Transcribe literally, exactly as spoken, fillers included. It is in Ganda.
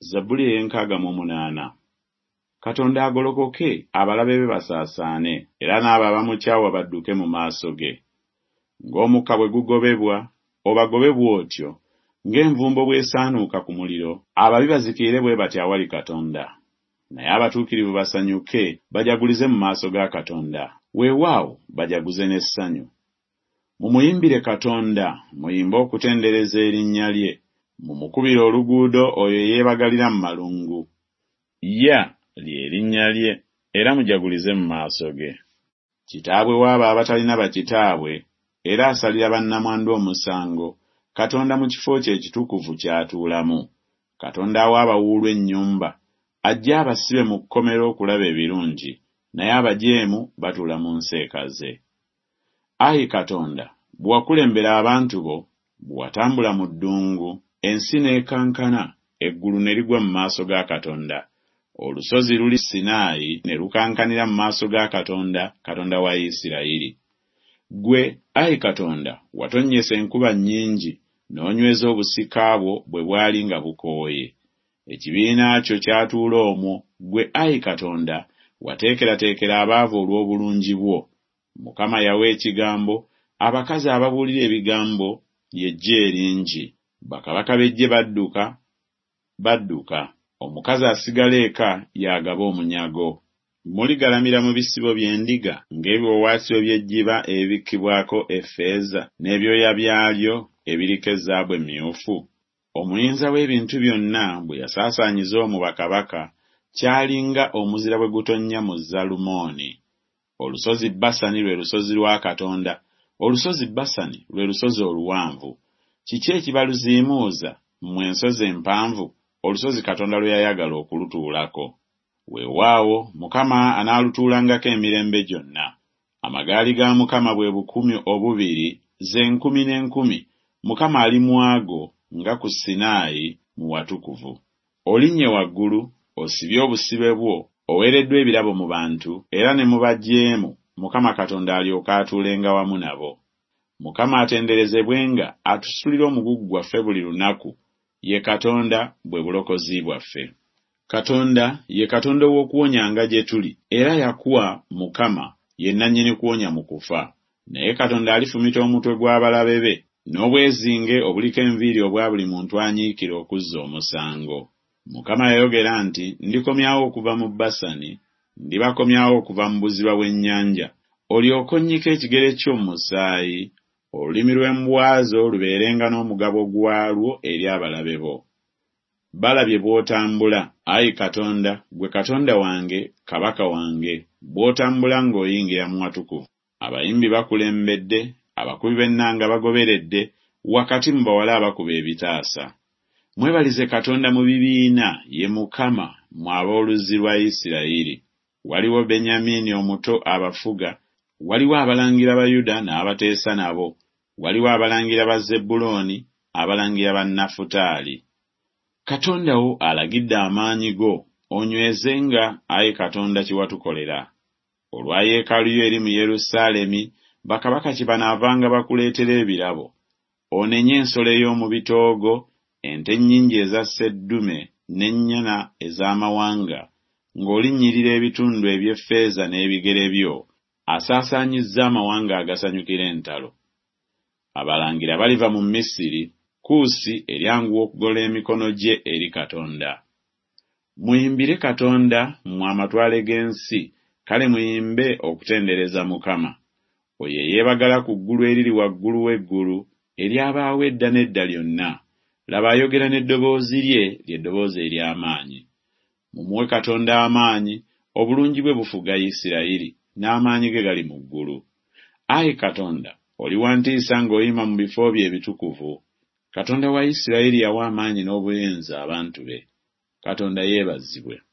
Zabbuli ey'enkaaga mu munaana. Katonda agolokoke abalabe be basaasaane, era n'abo abamukyawa badduke mu maaso ge. Ng'omukka bwe gugobebwa, obagobe bw'otyo, ng'envumbo bw'esaanuuka ku muliro, ababi bazikirire bwe batyo awali Katonda. Naye abatuukirivu basanyuke bajagulize mu maaso ga Katonda. Weewaawo bajaguze n'essanyu. Mumuyimbire Katonda, muyimbe okutendereza erinnya lye. Mumukubire oluguudo oyo yeebagalira mu malungu. Ya lye linnya lye, era mujagulize mu maaso ge. Kitaabwe w'abo abatalina bakitaabwe, era asalira bannamwandu omusango, Katonda mu kifo kye ekitukuvu ky'atuulamu. Katonda awa abawuulu ennyumba, ajja abasibe mu kkomera okulaba ebirungi, naye abajeemu batuula mu nseekaze. Ayi Katonda, bw'akulembera abantu bo, bw'atambula mu ddungu, ensi n'ekankana, eggulu ne ligwa mu maaso ga Katonda. Olusozi luli Sinaayi ne lukankanira mu maaso ga Katonda, Katonda wa Isirayiri. Gwe, ayi Katonda, watonnyesa enkuba nnyingi, n'onyweza obusika bwo bwe bwali nga bukooye. Ekibiina kyo kyatuula omwo, gwe ayi Katonda, wateekerateekera abaavu olw'obulungi bwo. Mukama yawa ekigambo, abakazi ababuulira ebigambo ly'eggye eringi. Bakabaka b'eggye badduka, badduka. Omukazi asigala eka y'agaba omunyago. Muligalamira mu bisibo by'endiga, ng'ebiwawaatiro by'ejjiba ebibikkibwako effeeza, n'ebyoya byalyo ebiriko ezzaabu emmyufu. Omuyinza w'ebintu byonna bwe yasaasaanyiza omwo bakabaka, kyalinga omuzira bwe gutonnya mu Zalumooni. Olusozi Basani lwe lusozi lwa Katonda, olusozi Basani lwe lusozi oluwanvu. Kiki ekibaluziimuuza mmwe ensozi empanvu, olusozi Katonda lwe yayagala okulutuulako? Weewaawo Mukama anaalutuulangako emirembe gyonna. Amagaali ga Mukama bwe bukumi obubiri, ze nkumi n'enkumi. Mukama ali mu ago nga ku Sinaayi mu watukuvu. Olinnye waggulu, osibye obusibe bwo, oweereddwa ebirabo mu bantu, era ne mu bajeemu, Mukama Katonda alyoka atuulenga wamu nabo. Mukama atenderezebwenga atusulira omugugu gwaffe buli lunaku, ye Katonda bwe bulokozi bwaffe. Katonda ye Katonda w'okuwonyanga gye tuli, era yakuwa Mukama ye nannyini kuwonya mu kufa. Naye Katonda alifumita omutwe gw'abalabe be, n'obwezinge obuliko enviiri obwa buli muntu anyiikira okuzza omusango. Mukama yayogera nti, ndikomyawo okuva mu Basani, ndibakomyawo okuva mu buziba bw'ennyanja. Olyoke onnyike ekigere kyo mu musaayi, olulimi lw'embwazo lubeerenga n'omugabo gwalwo eri abalabe bo. Balabye bw'otambula, ayi Katonda, gwe Katonda wange, Kabaka wange, bw'otambula ng'oyingira mu watukuvu. Abayimbi bakulembedde, abakubi b'ennanga bagoberedde, wakati mu bawala abakuba ebitaasa. Mwebalize Katonda mu bibiina, ye Mukama, mmwe ab'oluzzi lwa Isirayiri. Waliwo Benyamini omuto abafuga, waliwo abalangira ba Yuda n'abateesa nabo, waliwo abalangira ba Zebbulooni, abalangira ba Nafutaali. Katonda wo alagidde amaanyi go, onywezenga, ayi Katonda, kiwatukolera. Olwa yeekaalu yo eri mu Yerusaalemi, bakabaka kye banaavanga bakuleetera ebirabo. Onenye ensolo ey'omu bitoogo, ente nnyingi eza sseddume n'ennyana ez'amawanga, ng'olinnyirira ebitundu eby'effeeza n'ebigere byo, asaasaanyizza amawanga agasanyukira entalo. Abalangira baliva mu Misiri, Kuusi eryanguwa okugola emikono gye eri Katonda. Muyimbire Katonda mmwe amatwale g'ensi, kale muyimbe okutendereza Mukama. Oyo eyeebagala ku ggulu eriri waggulu w'eggulu, eryabaawo edda n'edda lyonna. Laba ayogera n'eddoboozi lye, ly'eddoboozi ery'amaanyi. Mumuwe Katonda amaanyi, obulungi bwe bufuga Isirayiri, n'amaanyi ge gali mu ggulu. Ayi Katonda, oli wa ntiisa ng'oyima mu bifo bye ebitukuvu. Katonda wa Isirayiri yawa amaanyi n'obuyinza abantu be. Katonda yeebazibwe.